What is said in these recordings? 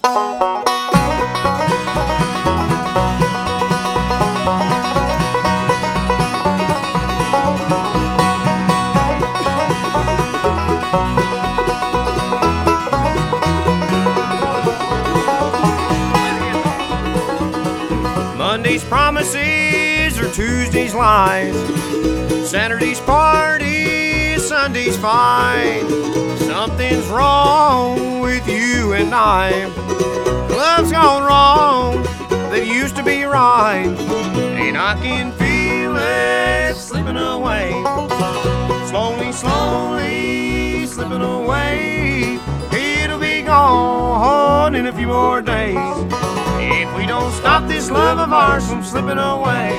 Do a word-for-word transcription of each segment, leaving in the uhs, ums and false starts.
Monday's promises are Tuesday's lies. Saturday's party, Sunday's fine. Something's wrong with you and I. Love's gone wrong that used to be right, and I can feel it slipping away. Slowly, slowly slipping away. It'll be gone in a few more days if we don't stop this love of ours from slipping away.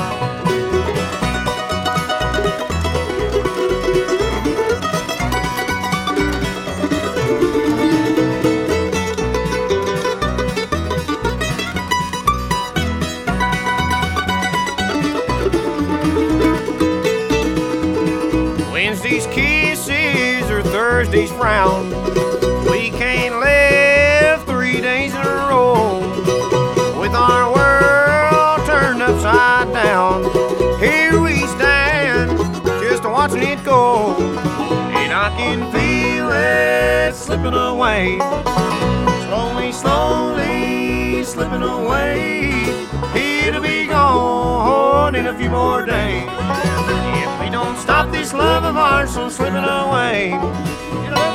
Wednesday's kisses or Thursday's frown. We can't live three days in a row with our world turned upside down. Here we stand, just watching it go, and I can feel it slipping away. Slowly, slowly slipping away. It'll be gone in a few more days if we don't stop this love of ours from slipping away. You know?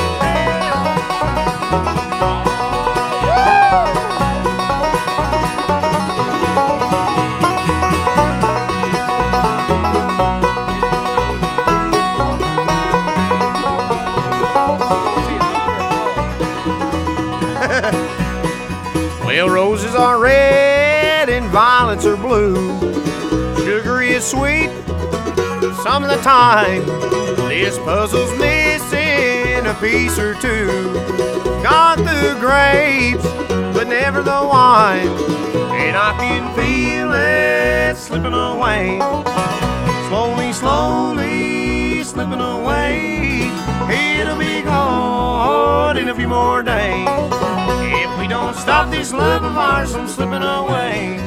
Well, roses are red and violets are blue. Sugar is sweet some of the time. This puzzle's missing a piece or two. Got the grapes, but never the wine, and I can feel it slipping away. Slowly, slowly slipping away. It'll be gone in a few more days if we don't stop this love of ours from slipping away.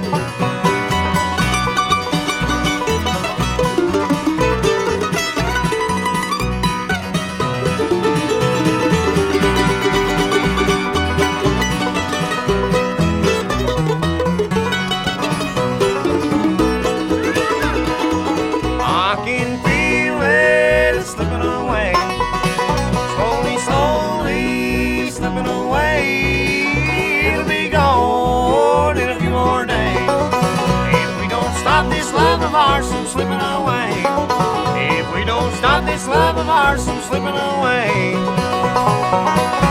I can feel it slipping away. Slowly, slowly slipping away. It'll be gone in a few more days if we don't stop this love of ours from slipping away. If we don't stop this love of ours from slipping away.